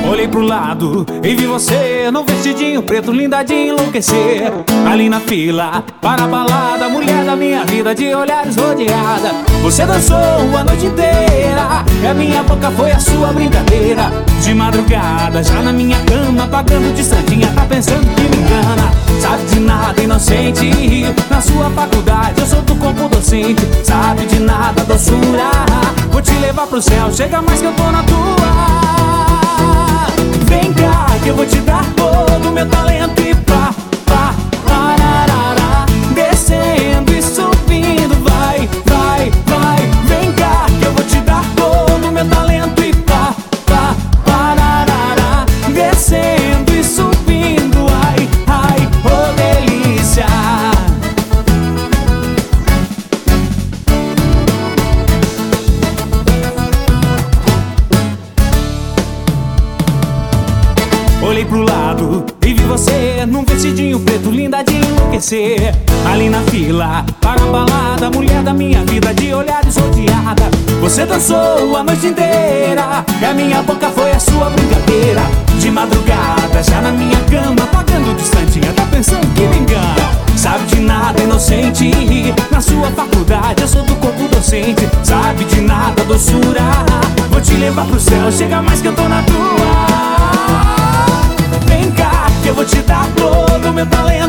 Olhei pro lado e vi você no vestidinho preto, linda de enlouquecer. Ali na fila para a balada, mulher da minha vida, de olhares rodeada. Você dançou a noite inteira e a minha boca foi a sua brincadeira. De madrugada, já na minha cama, pagando de santinha, tá pensando que me engana. Sabe de nada, inocente, na sua faculdade eu sou do corpo docente. Sabe de nada, doçura, vou te levar pro céu, chega mais que eu tô na tua. Vem cá que eu vou te dar todo o meu talento e parará, descendo e subindo, vai. Vem cá que eu vou te dar todo o meu talento e parará, descendo e subindo, ai, oh delícia. Olhei pro lado e vi você num vestidinho preto, linda de enlouquecer. Ali na fila para a balada, mulher da minha vida, de olhares rodeada. Você dançou a noite inteira e a minha boca foi a sua brincadeira. De madrugada, já na minha cama, pagando de santinha, tá pensando que me engana. Sabe de nada, inocente, na sua faculdade eu sou do corpo docente. Sabe de nada, doçura, vou te levar pro céu, chega mais que eu tô na tua. Vem cá que eu vou te dar todo o meu talento